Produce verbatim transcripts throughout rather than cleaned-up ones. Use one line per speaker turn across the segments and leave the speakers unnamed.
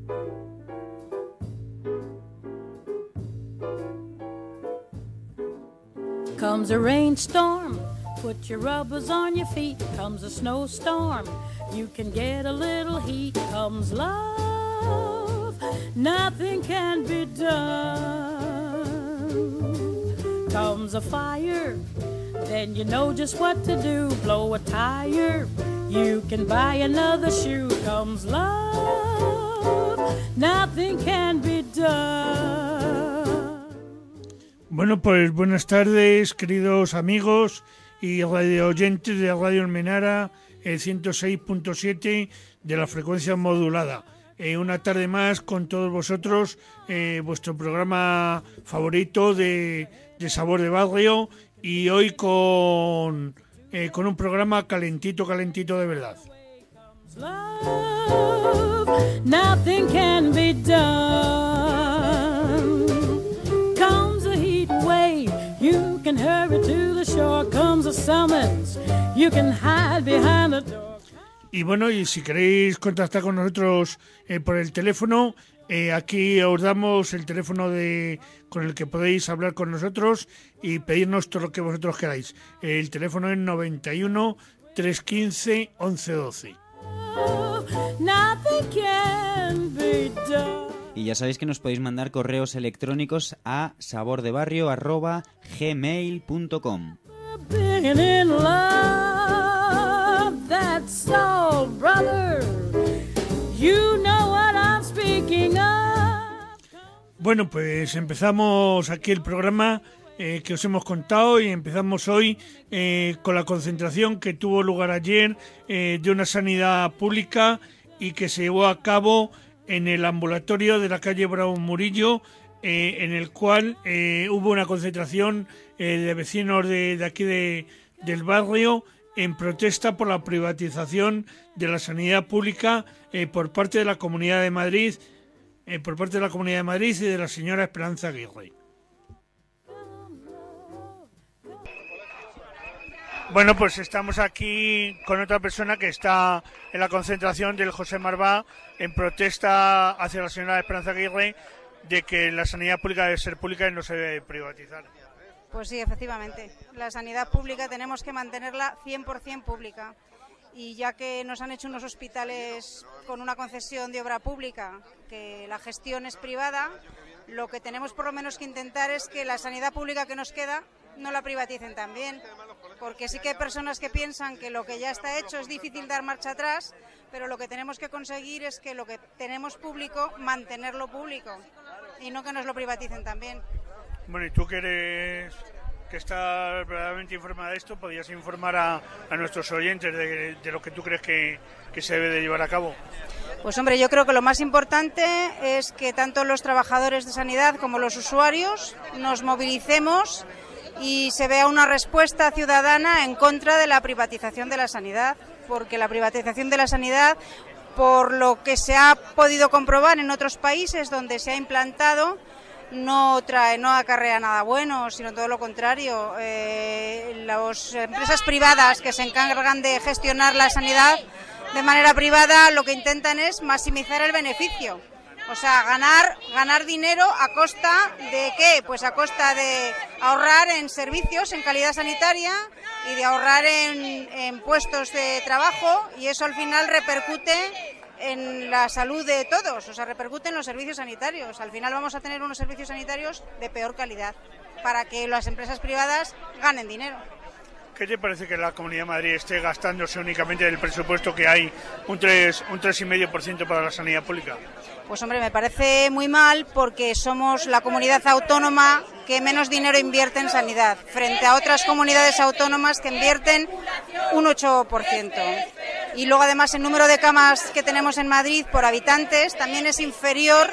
Comes a rainstorm, put your rubbers on your feet. Comes a snowstorm, you can get a little heat. Comes love, nothing can be done. Comes a fire, then you know just what to do. Blow a tire, you can buy another shoe. Comes love, nothing can be done.
Bueno, pues buenas tardes, queridos amigos y radio oyentes de Radio Almenara, el ciento seis punto siete de la frecuencia modulada. Eh, una tarde más con todos vosotros, eh, vuestro programa favorito de, de Sabor de Barrio, y hoy con, eh, con un programa calentito, calentito de verdad.
Love, nothing can be done. Comes a heat wave, you can hurry to the shore. Comes a summons, you can hide behind the door.
Y bueno, y si queréis contactar con nosotros eh, por el teléfono, eh, aquí os damos el teléfono de con el que podéis hablar con nosotros y pedirnos todo lo que vosotros queráis. El teléfono es noventa y uno, trescientos quince, once doce.
Y ya sabéis que nos podéis mandar correos electrónicos a sabordebarrio arroba gmail punto com.
Bueno, pues empezamos aquí el programa eh, que os hemos contado, y empezamos hoy eh, con la concentración que tuvo lugar ayer eh, de una sanidad pública y que se llevó a cabo en el ambulatorio de la calle Bravo Murillo, eh, en el cual eh, hubo una concentración eh, de vecinos de, de aquí de, del barrio en protesta por la privatización de la sanidad pública eh, por parte de la Comunidad de Madrid, eh, por parte de la Comunidad de Madrid y de la señora Esperanza Aguirre. Bueno, pues estamos aquí con otra persona que está en la concentración del José Marvá en protesta hacia la señora Esperanza Aguirre de que la sanidad pública debe ser pública y no se debe privatizar.
Pues sí, efectivamente. La sanidad pública tenemos que mantenerla cien por ciento pública. Y ya que nos han hecho unos hospitales con una concesión de obra pública, que la gestión es privada, lo que tenemos por lo menos que intentar es que la sanidad pública que nos queda no la privaticen también, porque sí que hay personas que piensan que lo que ya está hecho es difícil dar marcha atrás, pero lo que tenemos que conseguir es que lo que tenemos público, mantenerlo público y no que nos lo privaticen también.
Bueno, y tú que eres, que estás verdaderamente informada de esto, ¿podrías informar a, a nuestros oyentes de, de lo que tú crees que, que se debe de llevar a cabo?
Pues hombre, yo creo que lo más importante es que tanto los trabajadores de sanidad como los usuarios nos movilicemos y se vea una respuesta ciudadana en contra de la privatización de la sanidad, porque la privatización de la sanidad, por lo que se ha podido comprobar en otros países donde se ha implantado, no trae, no acarrea nada bueno, sino todo lo contrario. Eh, las empresas privadas que se encargan de gestionar la sanidad de manera privada lo que intentan es maximizar el beneficio. O sea, ganar ganar dinero a costa de ¿qué? Pues a costa de ahorrar en servicios, en calidad sanitaria y de ahorrar en, en puestos de trabajo, y eso al final repercute en la salud de todos, o sea, repercute en los servicios sanitarios. Al final vamos a tener unos servicios sanitarios de peor calidad para que las empresas privadas ganen dinero.
¿Qué te parece que la Comunidad de Madrid esté gastándose únicamente del presupuesto que hay un tres un tres coma cinco por ciento para la sanidad pública?
Pues hombre, me parece muy mal, porque somos la comunidad autónoma que menos dinero invierte en sanidad, frente a otras comunidades autónomas que invierten un ocho por ciento. Y luego además el número de camas que tenemos en Madrid por habitantes también es inferior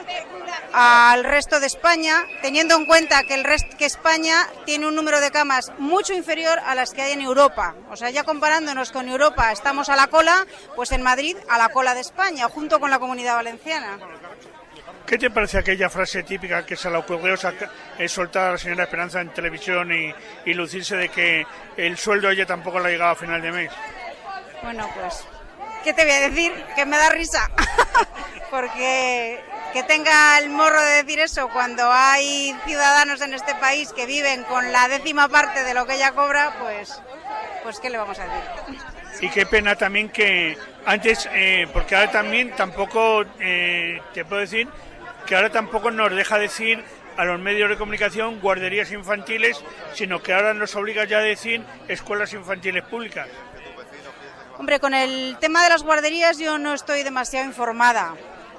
al resto de España, teniendo en cuenta que el resto que España tiene un número de camas mucho inferior a las que hay en Europa. O sea, ya comparándonos con Europa estamos a la cola, pues en Madrid a la cola de España, junto con la Comunidad Valenciana.
¿Qué te parece aquella frase típica que se le ocurrió es soltar a la señora Esperanza en televisión y, y lucirse de que el sueldo a ella tampoco le ha llegado a final de mes?
Bueno, pues, ¿qué te voy a decir? Que me da risa. porque que tenga el morro de decir eso cuando hay ciudadanos en este país que viven con la décima parte de lo que ella cobra, pues, pues ¿qué le vamos a decir?
Y qué pena también que antes, eh, porque ahora también tampoco, eh, te puedo decir, que ahora tampoco nos deja decir a los medios de comunicación guarderías infantiles, sino que ahora nos obliga ya a decir escuelas infantiles públicas.
Hombre, con el tema de las guarderías yo no estoy demasiado informada,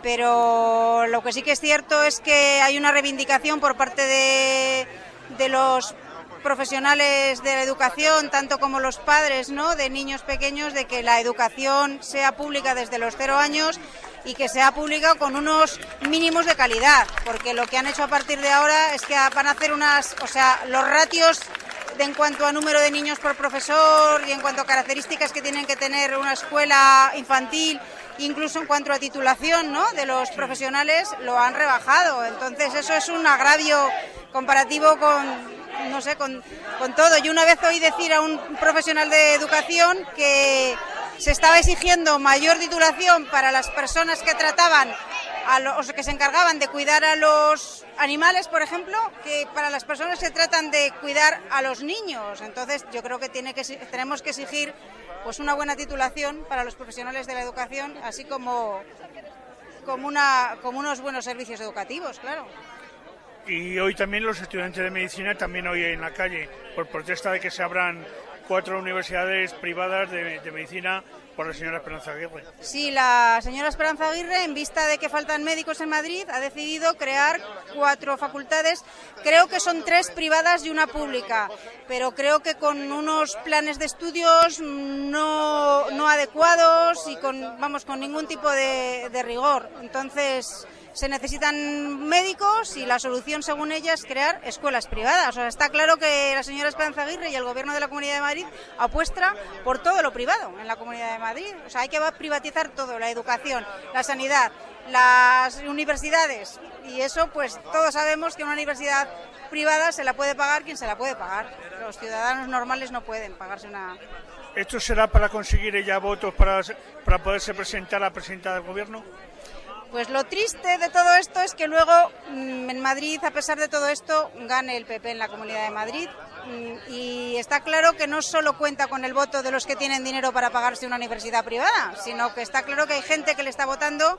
pero lo que sí que es cierto es que hay una reivindicación por parte de, de los profesionales de la educación, tanto como los padres, ¿no?, de niños pequeños, de que la educación sea pública desde los cero años y que sea pública con unos mínimos de calidad, porque lo que han hecho a partir de ahora es que van a hacer unas, o sea, los ratios de en cuanto a número de niños por profesor y en cuanto a características que tienen que tener una escuela infantil, incluso en cuanto a titulación, ¿no?, de los profesionales, lo han rebajado. Entonces eso es un agravio comparativo con, no sé, con, con todo. Yo una vez oí decir a un profesional de educación que se estaba exigiendo mayor titulación para las personas que trataban, a los, o que se encargaban de cuidar a los animales, por ejemplo, que para las personas que tratan de cuidar a los niños. Entonces yo creo que, tiene que tenemos que exigir pues una buena titulación para los profesionales de la educación, así como, como, una, como unos buenos servicios educativos, claro.
Y hoy también los estudiantes de medicina, también hoy en la calle, por protesta de que se abran cuatro universidades privadas de, de medicina por la señora Esperanza Aguirre.
Sí, la señora Esperanza Aguirre, en vista de que faltan médicos en Madrid, ha decidido crear cuatro facultades. Creo que son tres privadas y una pública, pero creo que con unos planes de estudios no, no adecuados y con, vamos, con ningún tipo de, de rigor. Entonces se necesitan médicos y la solución, según ella, es crear escuelas privadas. O sea, está claro que la señora Esperanza Aguirre y el Gobierno de la Comunidad de Madrid apuesta por todo lo privado en la Comunidad de Madrid. O sea, hay que privatizar todo, la educación, la sanidad, las universidades. Y eso, pues todos sabemos que una universidad privada se la puede pagar quien se la puede pagar. Los ciudadanos normales no pueden pagarse una...
¿Esto será para conseguir ella votos para, para poderse presentar a la presidenta del Gobierno?
Pues lo triste de todo esto es que luego en Madrid, a pesar de todo esto, gane el P P en la Comunidad de Madrid. Y está claro que no solo cuenta con el voto de los que tienen dinero para pagarse una universidad privada, sino que está claro que hay gente que le está votando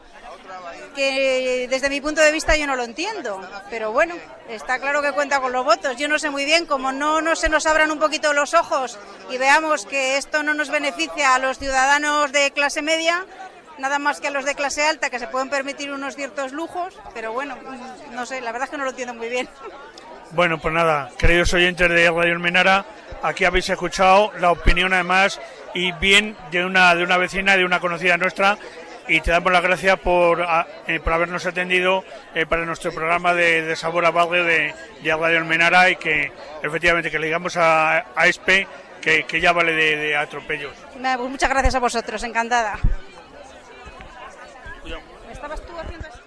que desde mi punto de vista yo no lo entiendo. Pero bueno, está claro que cuenta con los votos. Yo no sé muy bien, como no, no se nos abran un poquito los ojos y veamos que esto no nos beneficia a los ciudadanos de clase media, nada más que a los de clase alta, que se pueden permitir unos ciertos lujos, pero bueno, no sé, la verdad es que no lo entiendo muy bien.
Bueno, pues nada, queridos oyentes de Radio Almenara, aquí habéis escuchado la opinión además y bien de una de una vecina, de una conocida nuestra, y te damos las gracias por, eh, por habernos atendido eh, para nuestro programa de, de Sabor a Barrio de, de Radio Almenara, y que efectivamente que le digamos a, a ESPE que, que ya vale de, de atropellos.
Pues muchas gracias a vosotros, encantada. ¿Estabas tú haciendo eso?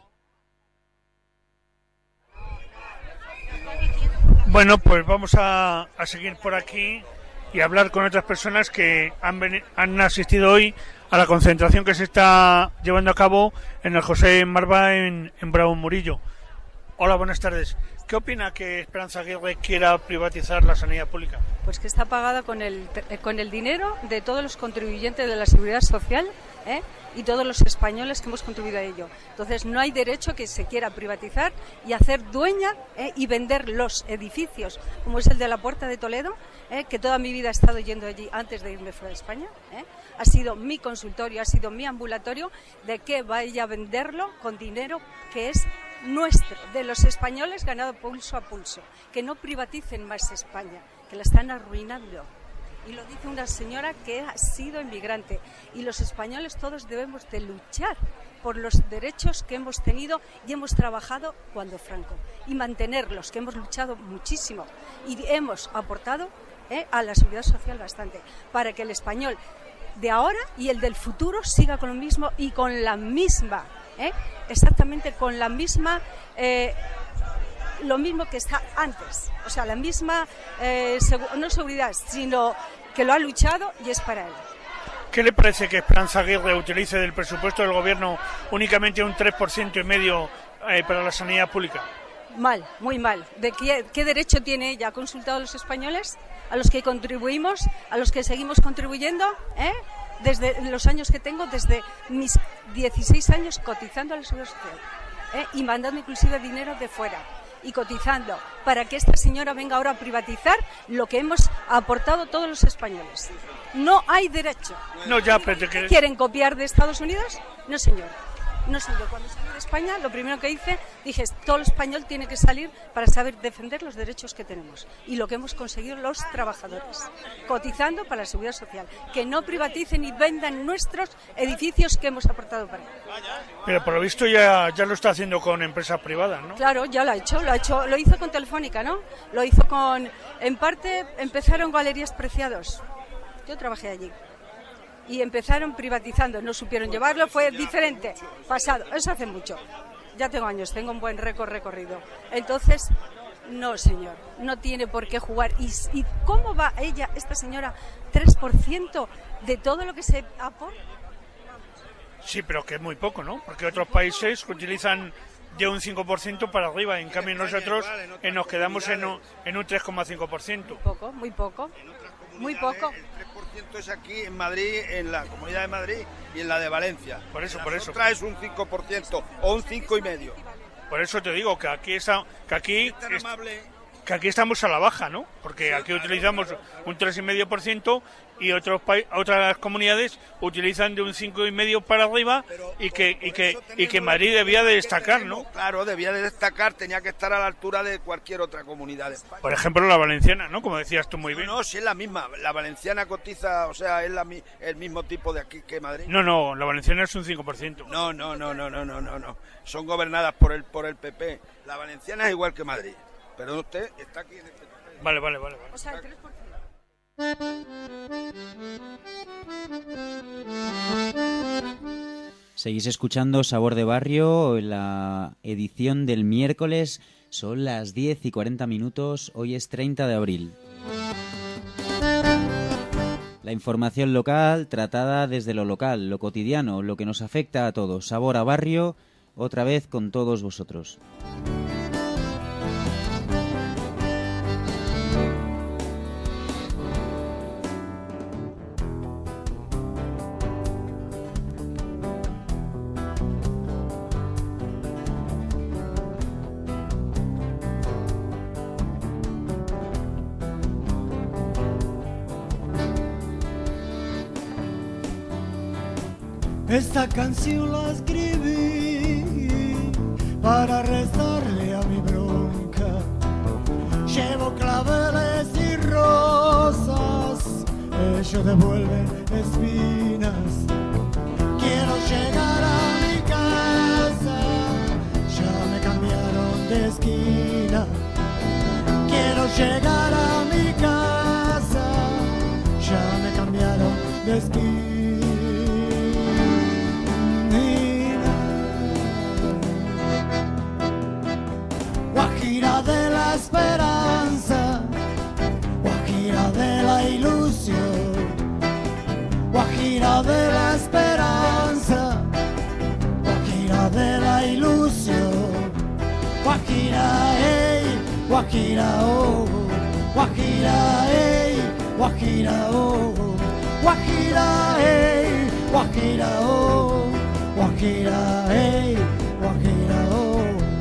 Bueno, pues vamos a, a seguir por aquí y hablar con otras personas que han, veni- han asistido hoy a la concentración que se está llevando a cabo en el José Marva en, en Bravo Murillo. Hola, buenas tardes. ¿Qué opina que Esperanza Aguirre quiera privatizar la sanidad pública?
Pues que está pagada con el, con el dinero de todos los contribuyentes de la Seguridad Social, ¿eh? y todos los españoles que hemos contribuido a ello. Entonces no hay derecho que se quiera privatizar y hacer dueña ¿eh? y vender los edificios, como es el de la Puerta de Toledo, ¿eh? que toda mi vida he estado yendo allí antes de irme fuera de España. ¿eh? Ha sido mi consultorio, ha sido mi ambulatorio, de que vaya a venderlo con dinero que es nuestro, de los españoles, ganado pulso a pulso. Que no privaticen más España, que la están arruinando. Y lo dice una señora que ha sido inmigrante. Y los españoles todos debemos de luchar por los derechos que hemos tenido y hemos trabajado cuando Franco. Y mantenerlos, que hemos luchado muchísimo. Y hemos aportado eh, a la seguridad social bastante. Para que el español de ahora y el del futuro siga con lo mismo y con la misma, ¿eh? exactamente con la misma... Eh, lo mismo que está antes, o sea, la misma, eh, segu- no seguridad, sino que lo ha luchado y es para él.
¿Qué le parece que Esperanza Aguirre utilice del presupuesto del gobierno únicamente un tres por ciento y medio eh, para la sanidad pública?
Mal, muy mal. ¿De qué, qué derecho tiene ella? ¿Ha consultado a los españoles? ¿A los que contribuimos? ¿A los que seguimos contribuyendo? ¿Eh? Desde los años que tengo, desde mis dieciséis años cotizando a la Seguridad Social, ¿eh? Y mandando inclusive dinero de fuera y cotizando para que esta señora venga ahora a privatizar lo que hemos aportado todos los españoles. No hay derecho.
No, ya, pero que...
¿Quieren copiar de Estados Unidos? No, señor. No, señor. Cuando salí de España, lo primero que hice, dije, todo el español tiene que salir para saber defender los derechos que tenemos y lo que hemos conseguido los trabajadores, cotizando para la Seguridad Social. Que no privaticen y vendan nuestros edificios que hemos aportado para ello.
Pero por lo visto ya, ya lo está haciendo con empresas privadas, ¿no?
Claro, ya lo ha hecho, lo ha hecho, lo hizo con Telefónica, ¿no? Lo hizo con, en parte, empezaron Galerías Preciados. Yo trabajé allí. Y empezaron privatizando, no supieron llevarlo, fue diferente, pasado, eso hace mucho. Ya tengo años, tengo un buen récord recorrido. Entonces, no, señor, no tiene por qué jugar. ¿Y, y cómo va ella, esta señora, tres por ciento de todo lo que se aporta?
Sí, pero que es muy poco, ¿no? Porque otros países utilizan de un cinco por ciento para arriba, en cambio nosotros eh, nos quedamos en un, en un tres coma cinco por ciento.
Muy poco, muy poco, muy poco.
El tres por ciento es aquí en Madrid, en la Comunidad de Madrid y en la de Valencia.
Por eso, por eso.
Otra es un cinco por ciento o un cinco y medio.
Por eso te digo que aquí está, que aquí es, que aquí estamos a la baja, ¿no? Porque aquí utilizamos un tres coma cinco por ciento y otros pa- otras comunidades utilizan de un cinco coma cinco por ciento para arriba y que y que y que Madrid debía de destacar, ¿no?
Claro, debía de destacar, tenía que estar a la altura de cualquier otra comunidad de España.
Por ejemplo, la valenciana, ¿no? Como decías tú muy bien.
No, no, sí es la misma. La valenciana cotiza, o sea, es la, el mismo tipo de aquí que Madrid.
No, no, la valenciana es un cinco por ciento.
No, no, no, no, no, no, no, no. Son gobernadas por el por el P P. La valenciana es igual que Madrid. Pero usted está aquí en este papel.
Vale, vale, vale, vale.
O sea, el tres por ciento.
Seguís escuchando Sabor de Barrio, la edición del miércoles. Son las diez y cuarenta minutos, hoy es treinta de abril. La información local tratada desde lo local, lo cotidiano, lo que nos afecta a todos. Sabor a Barrio, otra vez con todos vosotros.
Esta canción la escribí para rezarle a mi bronca. Llevo claveles y rosas, ellos devuelven espinas. Quiero llegar a mi casa, ya me cambiaron de esquina. Quiero llegar a mi casa, ya me cambiaron de esquina. Guajira de la esperanza, guajira de la ilusión, guajira de la esperanza, guajira de la ilusión, guajira, hey, guajira, oh, guajira, hey, guajira, oh, guajira, hey, guajira, oh, guajira, hey, guajira, oh.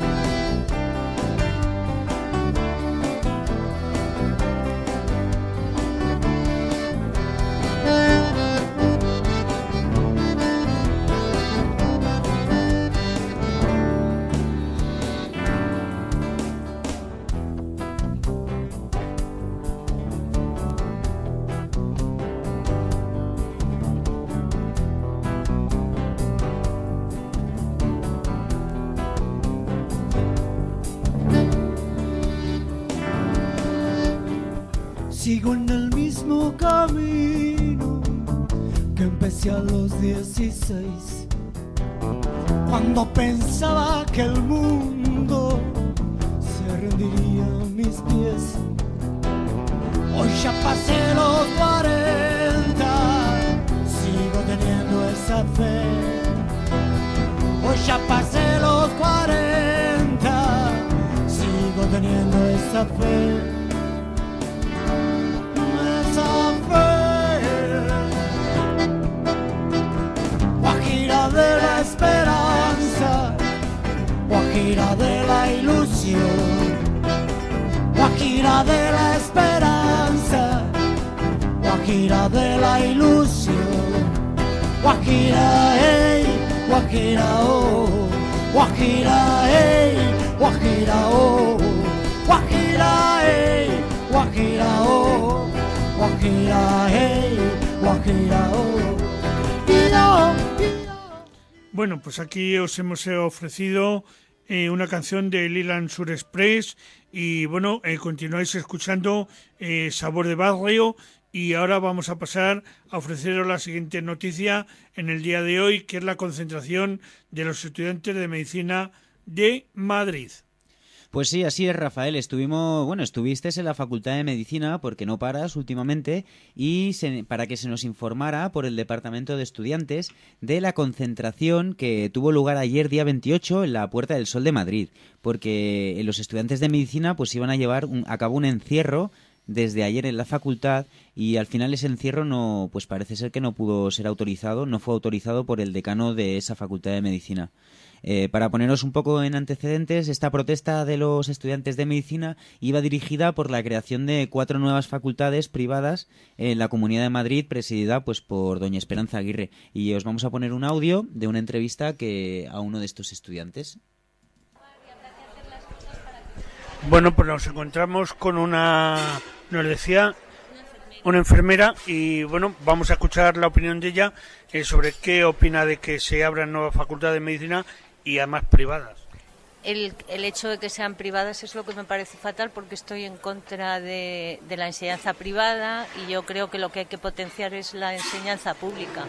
Sigo en el mismo camino que empecé a los dieciséis, cuando pensaba que el mundo se rendiría a mis pies. Hoy ya pasé los cuarenta, sigo esa fe. Hoy ya pasé los cuarenta, sigo teniendo esa fe, esa fe. Guajira de la esperanza, guajira de la ilusión, guajira de la esperanza, guajira de la ilusión, guajira, hey, guajira, oh, guajira, hey, guajira, oh, guajira, hey, guajira, oh, guajira, hey, guajira, oh. Y yo, y yo.
Bueno, pues aquí os hemos ofrecido eh, una canción de Leland Sur Express y bueno, eh, continuáis escuchando eh, Sabor de Barrio. Y ahora vamos a pasar a ofreceros la siguiente noticia en el día de hoy, que es la concentración de los estudiantes de medicina de Madrid.
Pues sí, así es, Rafael. Estuvimos, bueno, estuviste en la Facultad de Medicina, porque no paras últimamente, y se, para que se nos informara por el Departamento de Estudiantes de la concentración que tuvo lugar ayer, día veintiocho, en la Puerta del Sol de Madrid, porque los estudiantes de medicina pues iban a llevar un, a cabo un encierro desde ayer en la facultad y al final ese encierro no, pues parece ser que no pudo ser autorizado, no fue autorizado por el decano de esa Facultad de Medicina. Eh, para poneros un poco en antecedentes, esta protesta de los estudiantes de medicina iba dirigida por la creación de cuatro nuevas facultades privadas en la Comunidad de Madrid, presidida pues por doña Esperanza Aguirre. Y os vamos a poner un audio de una entrevista que a uno de estos estudiantes.
Bueno, pues nos encontramos con una, nos decía, una enfermera y bueno, vamos a escuchar la opinión de ella eh, sobre qué opina de que se abran nuevas facultades de medicina y además privadas.
El, el hecho de que sean privadas es lo que me parece fatal porque estoy en contra de, de la enseñanza privada y yo creo que lo que hay que potenciar es la enseñanza pública.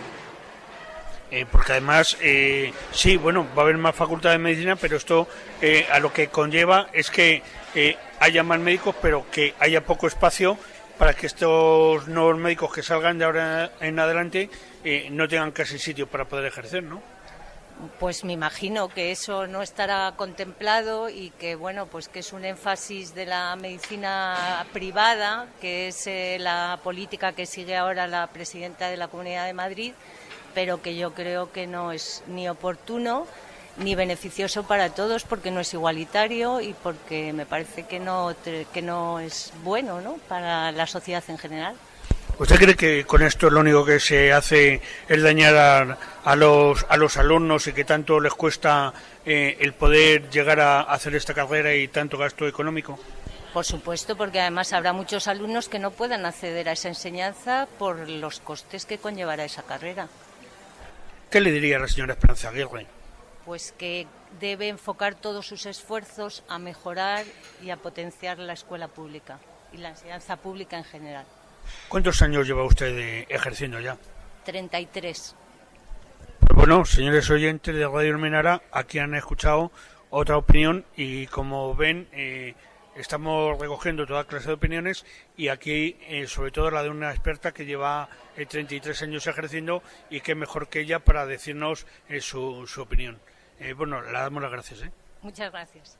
Eh, porque además, eh, sí, bueno, va a haber más facultades de medicina, pero esto eh, a lo que conlleva es que eh, haya más médicos, pero que haya poco espacio para que estos nuevos médicos que salgan de ahora en adelante eh, no tengan casi sitio para poder ejercer, ¿no?
Pues me imagino que eso no estará contemplado y que, bueno, pues que es un énfasis de la medicina privada, que es eh, la política que sigue ahora la presidenta de la Comunidad de Madrid, pero que yo creo que no es ni oportuno ni beneficioso para todos porque no es igualitario y porque me parece que no que no es bueno, ¿no?, para la sociedad en general.
¿Usted cree que con esto lo único que se hace es dañar a, a los a los alumnos y que tanto les cuesta eh, el poder llegar a hacer esta carrera y tanto gasto económico?
Por supuesto, porque además habrá muchos alumnos que no puedan acceder a esa enseñanza por los costes que conllevará esa carrera.
¿Qué le diría a la señora Esperanza Aguirre?
Pues que debe enfocar todos sus esfuerzos a mejorar y a potenciar la escuela pública y la enseñanza pública en general.
¿Cuántos años lleva usted de, ejerciendo ya?
treinta y tres.
Pues bueno, señores oyentes de Radio Almenara, aquí han escuchado otra opinión y como ven, eh, estamos recogiendo toda clase de opiniones y aquí eh, sobre todo la de una experta que lleva eh, treinta y tres años ejerciendo y que mejor que ella para decirnos eh, su, su opinión. Eh, bueno, le damos las gracias. ¿eh?
Muchas gracias.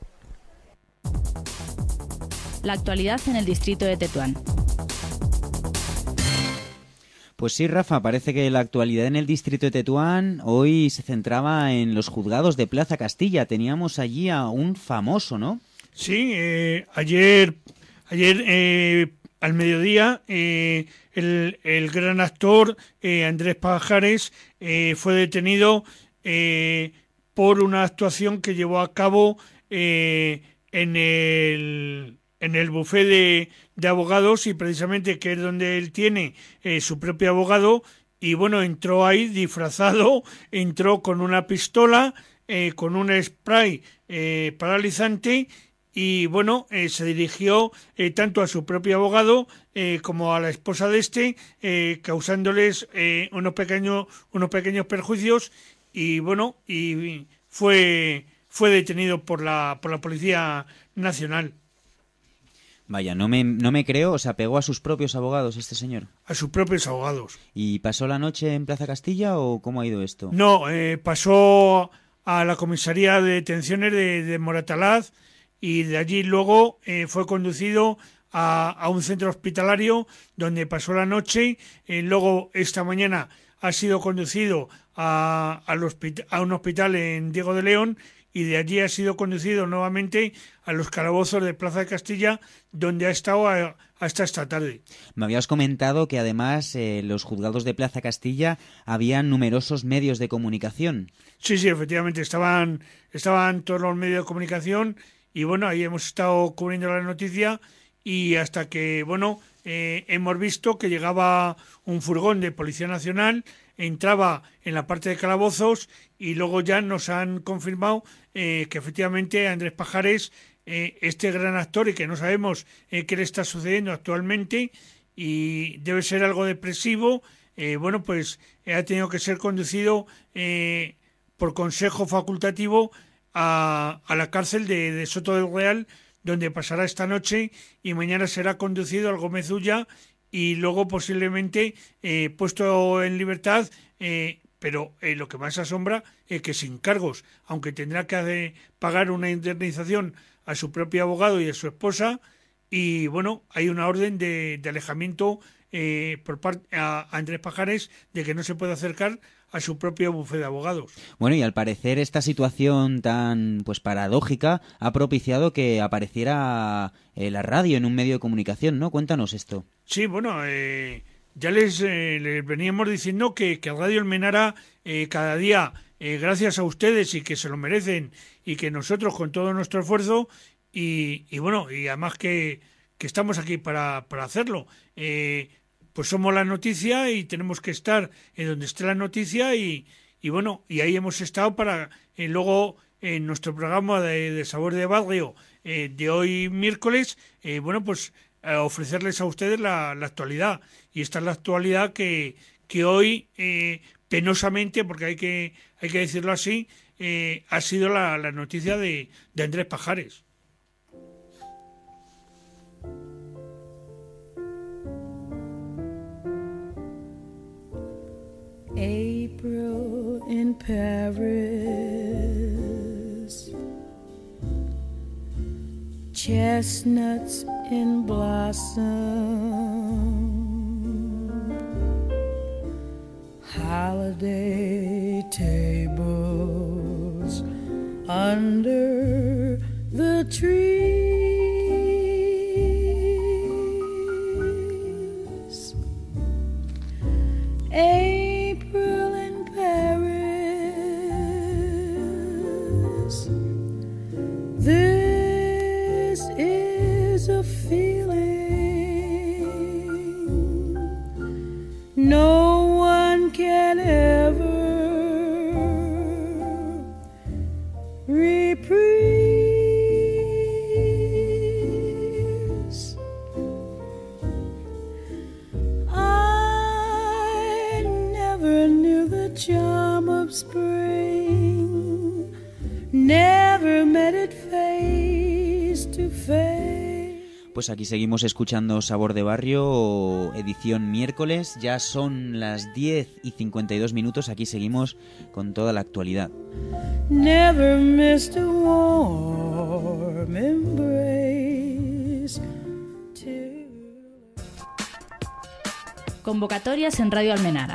La actualidad en el distrito de Tetuán.
Pues sí, Rafa, parece que la actualidad en el distrito de Tetuán hoy se centraba en los juzgados de Plaza Castilla. Teníamos allí a un famoso, ¿no?
Sí, eh, ayer, ayer eh, al mediodía eh, el, el gran actor eh, Andrés Pajares eh, fue detenido eh, por una actuación que llevó a cabo eh, en el en el bufé de, de abogados y precisamente que es donde él tiene eh, su propio abogado y bueno, entró ahí disfrazado, entró con una pistola, eh, con un spray eh, paralizante y bueno, eh, se dirigió eh, tanto a su propio abogado eh, como a la esposa de este, eh, causándoles eh, unos pequeños unos pequeños perjuicios y bueno, y fue fue detenido por la por la Policía Nacional.
Vaya, no me, no me creo, o sea, pegó a sus propios abogados este señor.
A sus propios abogados.
¿Y pasó la noche en Plaza Castilla o cómo ha ido esto?
No, eh, pasó a la comisaría de detenciones de, de Moratalaz y de allí luego eh, fue conducido a, a un centro hospitalario donde pasó la noche. Eh, luego esta mañana ha sido conducido a, al hospita- a un hospital en Diego de León y de allí ha sido conducido nuevamente a los calabozos de Plaza de Castilla, donde ha estado a, hasta esta tarde.
Me habías comentado que además eh, los juzgados de Plaza Castilla habían numerosos medios de comunicación.
Sí, sí, efectivamente, estaban, estaban todos los medios de comunicación y bueno, ahí hemos estado cubriendo la noticia y hasta que, bueno, eh, hemos visto que llegaba un furgón de Policía Nacional, entraba en la parte de calabozos y luego ya nos han confirmado eh, que efectivamente Andrés Pajares, eh, este gran actor y que no sabemos eh, qué le está sucediendo actualmente y debe ser algo depresivo, eh, bueno, pues eh, ha tenido que ser conducido eh, por consejo facultativo a, a la cárcel de, de Soto del Real, donde pasará esta noche y mañana será conducido al Gómez Ulla y luego posiblemente eh, puesto en libertad, eh, pero eh, lo que más asombra es que sin cargos, aunque tendrá que hacer, pagar una indemnización a su propio abogado y a su esposa, y bueno, hay una orden de, de alejamiento eh, por parte a Andrés Pajares de que no se puede acercar a su propio bufete de abogados.
Bueno, y al parecer esta situación tan pues paradójica ha propiciado que apareciera eh, la radio en un medio de comunicación, ¿no? Cuéntanos esto.
Sí, bueno, eh, ya les, eh, les veníamos diciendo que, que Radio Almenara eh, cada día, eh, gracias a ustedes y que se lo merecen y que nosotros con todo nuestro esfuerzo y, y bueno, y además que, que estamos aquí para, para hacerlo, eh, pues somos la noticia y tenemos que estar en donde esté la noticia y, y bueno, y ahí hemos estado para eh, luego en nuestro programa de, de Sabor de Barrio eh, de hoy miércoles, eh, bueno, pues eh, ofrecerles a ustedes la, la actualidad. Y esta es la actualidad que, que hoy, eh, penosamente, porque hay que, hay que decirlo así, eh, ha sido la, la noticia de, de Andrés Pajares.
April in Paris, chestnuts in blossom, holiday tables under the trees. April in Paris, this is a feeling no one can ever reprise. I never knew the charm of spring, never met it face to face.
Pues aquí seguimos escuchando Sabor de Barrio, edición miércoles. Ya son las diez y cincuenta y dos minutos. Aquí seguimos con toda la actualidad.
Never missed a warm embrace.
Convocatorias en Radio Almenara.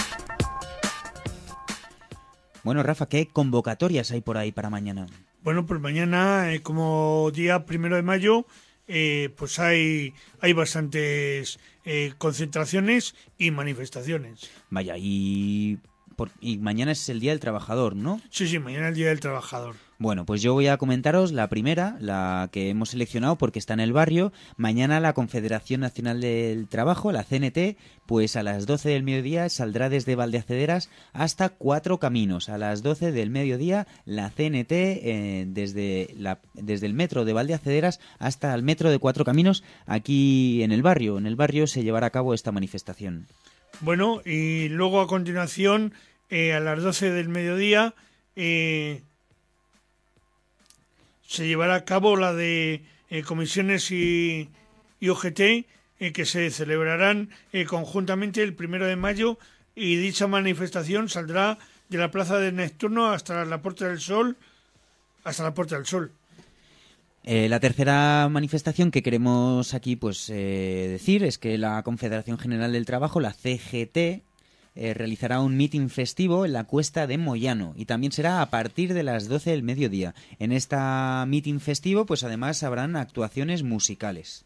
Bueno, Rafa, ¿qué convocatorias hay por ahí para mañana?
Bueno, pues mañana, eh, como día primero de mayo, eh, pues hay, hay bastantes eh, concentraciones y manifestaciones.
Vaya, y, por, y mañana es el Día del Trabajador, ¿no?
Sí, sí, mañana es el Día del Trabajador.
Bueno, pues yo voy a comentaros la primera, la que hemos seleccionado porque está en el barrio. Mañana la Confederación Nacional del Trabajo, la C N T, pues a las doce del mediodía saldrá desde Valdeacederas hasta Cuatro Caminos. A las doce del mediodía la C N T eh, desde, la, desde el metro de Valdeacederas hasta el metro de Cuatro Caminos aquí en el barrio. En el barrio se llevará a cabo esta manifestación.
Bueno, y luego a continuación, eh, a las doce del mediodía... Eh, se llevará a cabo la de eh, comisiones y, y O G T, eh, que se celebrarán eh, conjuntamente el primero de mayo, y dicha manifestación saldrá de la Plaza de Neptuno hasta la Puerta del Sol, hasta la Puerta del Sol.
Eh, la tercera manifestación que queremos aquí pues eh, decir es que la Confederación General del Trabajo, la C G T, eh, realizará un mitin festivo en la Cuesta de Moyano, y también será a partir de las doce del mediodía. En esta mitin festivo pues además habrán actuaciones musicales.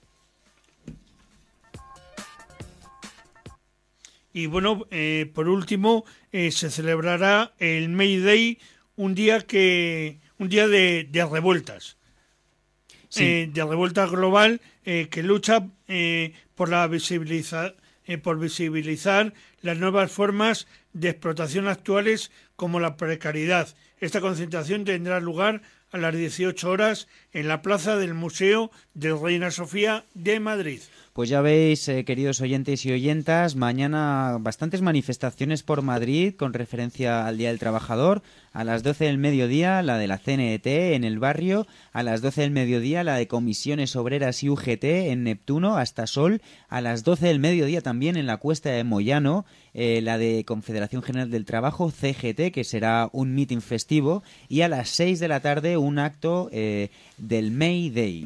Y bueno, eh, por último, eh, se celebrará el May Day, un día que un día de, de revueltas, sí. eh, de revuelta global eh, que lucha eh, por la visibiliza, eh, por visibilizar las nuevas formas de explotación actuales, como la precariedad. Esta concentración tendrá lugar a las dieciocho horas en la plaza del Museo de Reina Sofía de Madrid.
Pues ya veis, eh, queridos oyentes y oyentas, mañana bastantes manifestaciones por Madrid con referencia al Día del Trabajador. A las doce del mediodía la de la C N T en el barrio, a las doce del mediodía la de Comisiones Obreras y U G T en Neptuno hasta Sol, a las doce del mediodía también en la Cuesta de Moyano, eh, la de Confederación General del Trabajo, C G T, que será un mitin festivo, y a las seis de la tarde un acto eh, del May Day.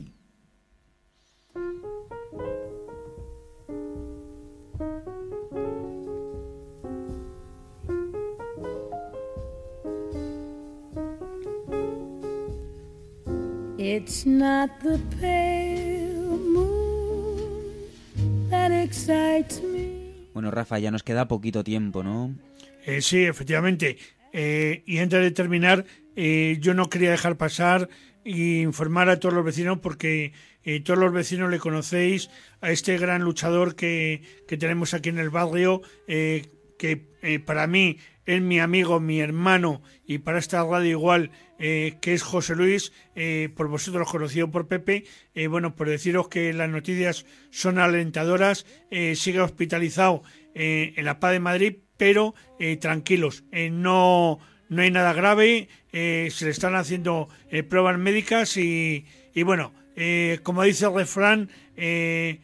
It's not the pale moon that excites me.
Bueno, Rafa, ya nos queda poquito tiempo, ¿no?
Eh, sí, efectivamente. Eh, y antes de terminar, eh, yo no quería dejar pasar e informar a todos los vecinos, porque eh, todos los vecinos le conocéis a este gran luchador que, que tenemos aquí en el barrio, eh, que eh, para mí es mi amigo, mi hermano, y para esta radio igual, eh, que es José Luis, eh, por vosotros conocido por Pepe. Eh, bueno, por deciros que las noticias son alentadoras. Eh, sigue hospitalizado eh, en la Paz de Madrid, pero eh, tranquilos, eh, no, no hay nada grave, eh, se le están haciendo eh, pruebas médicas y, y bueno, eh, como dice el refrán, eh,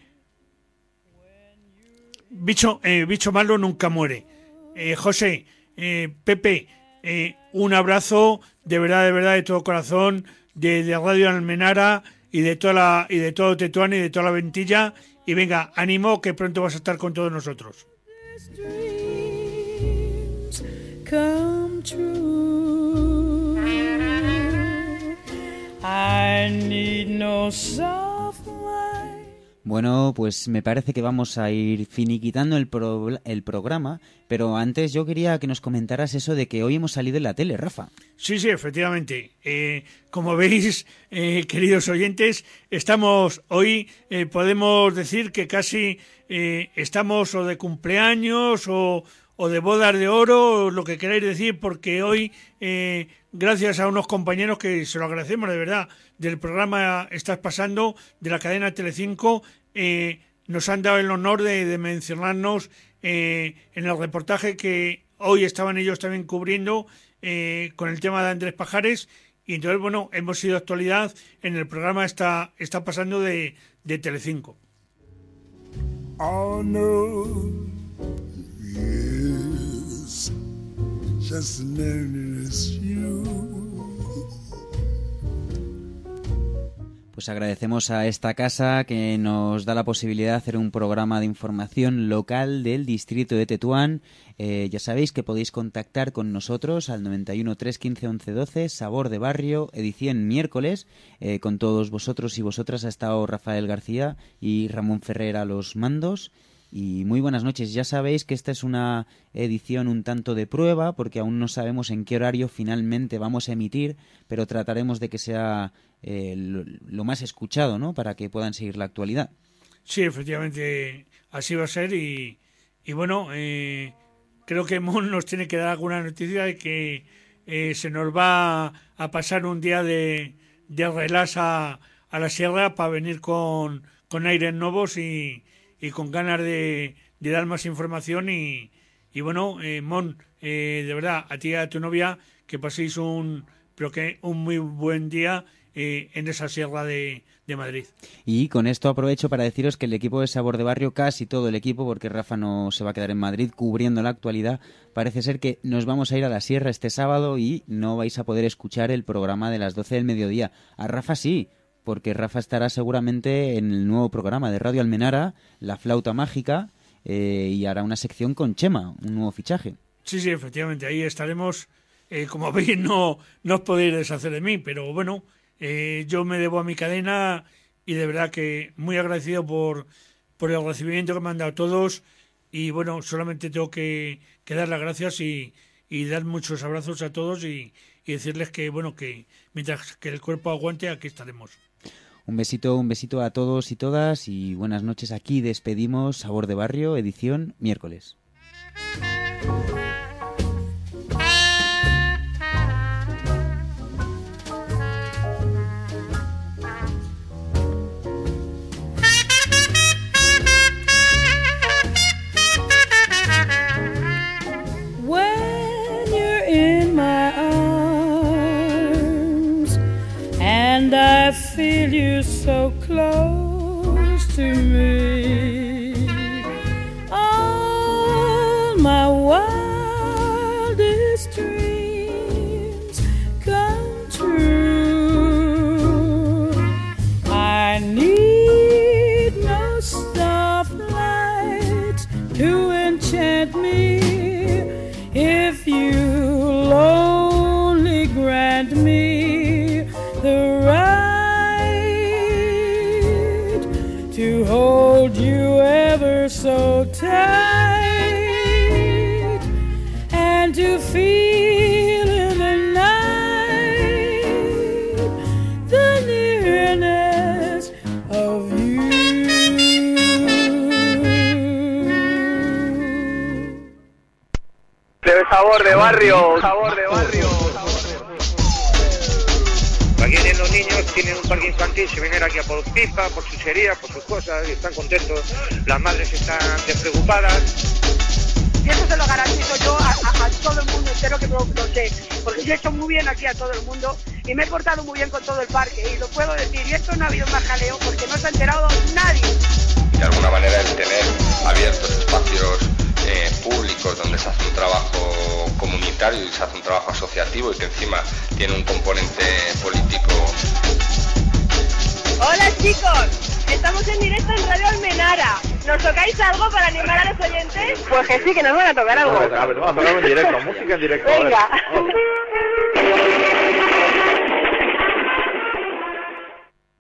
bicho, eh, bicho malo nunca muere. Eh, José, eh, Pepe, eh, un abrazo de verdad, de verdad, de todo corazón, de, de Radio Almenara y de toda la, y de todo Tetuán y de toda la Ventilla, y venga, ánimo, que pronto vas a estar con todos nosotros.
Come true. I need no soft light.
Bueno, pues me parece que vamos a ir finiquitando el, pro, el programa, pero antes yo quería que nos comentaras eso de que hoy hemos salido en la tele, Rafa.
Sí, sí, efectivamente. Eh, como veis, eh, queridos oyentes, estamos hoy, eh, podemos decir que casi eh, estamos o de cumpleaños o... o de bodas de oro, o lo que queráis decir, porque hoy, eh, gracias a unos compañeros que se lo agradecemos de verdad, del programa Estás Pasando, de la cadena Telecinco, eh, nos han dado el honor de, de mencionarnos eh, en el reportaje que hoy estaban ellos también cubriendo eh, con el tema de Andrés Pajares, y entonces, bueno, hemos sido actualidad en el programa Está, Está Pasando de, de Telecinco.
Oh, no. Yes, just as you.
Pues agradecemos a esta casa que nos da la posibilidad de hacer un programa de información local del distrito de Tetuán. Eh, ya sabéis que podéis contactar con nosotros al noventa y uno, tres quince, once doce, Sabor de Barrio, edición miércoles. Eh, con todos vosotros y vosotras ha estado Rafael García y Ramón Ferrer a los mandos. Y muy buenas noches. Ya sabéis que esta es una edición un tanto de prueba, porque aún no sabemos en qué horario finalmente vamos a emitir, pero trataremos de que sea eh, lo, lo más escuchado, ¿no?, para que puedan seguir la actualidad.
Sí, efectivamente, así va a ser. Y, y bueno, eh, creo que Mon nos tiene que dar alguna noticia de que eh, se nos va a pasar un día de, de relax a, a la sierra para venir con, con aires nuevos y... y con ganas de, de dar más información y, y bueno, eh, Mon, eh, de verdad, a ti y a tu novia, que paséis un, pero que un muy buen día eh, en esa sierra de, de Madrid.
Y con esto aprovecho para deciros que el equipo de Sabor de Barrio, casi todo el equipo, porque Rafa no se va a quedar en Madrid cubriendo la actualidad, parece ser que nos vamos a ir a la sierra este sábado y no vais a poder escuchar el programa de las doce del mediodía. A Rafa sí, porque Rafa estará seguramente en el nuevo programa de Radio Almenara, La Flauta Mágica, eh, y hará una sección con Chema, un nuevo fichaje.
Sí, sí, efectivamente, ahí estaremos. Eh, como veis, no, no os podéis deshacer de mí, pero bueno, eh, yo me debo a mi cadena y de verdad que muy agradecido por, por el recibimiento que me han dado todos, y bueno, solamente tengo que, que dar las gracias y, y dar muchos abrazos a todos y, y decirles que bueno, que mientras que el cuerpo aguante, aquí estaremos.
Un besito, un besito a todos y todas y buenas noches. Aquí despedimos Sabor de Barrio, edición miércoles.
When you're in my arms and I feel you so close to me, all my wildest dreams come true. I need no starlight to enchant me if you'll only grant me the right to hold you ever so tight and to feel in the night the nearness of you.
De Sabor de Barrio, Sabor de Barrio.
Aquí vienen los niños, tienen un parque infantil, se vienen aquí a por pipa, por chuchería, por sus cosas, y están contentos. Las madres están despreocupadas.
Y eso se lo garantizo yo a, a, a todo el mundo entero, que lo, lo sé. Porque yo he hecho muy bien aquí a todo el mundo y me he portado muy bien con todo el parque. Y lo puedo decir, y esto no ha habido más jaleo porque no se ha enterado nadie.
De alguna manera el tener abiertos espacios eh, públicos donde se hace un trabajo comunitario y se hace un trabajo asociativo y que encima tiene un componente político.
Hola chicos, estamos en directo en Radio Almenara. ¿Nos tocáis algo para animar a los oyentes? Pues que sí, que nos van a tocar algo.
A ver, vamos a tocar en directo, música en directo.
Venga.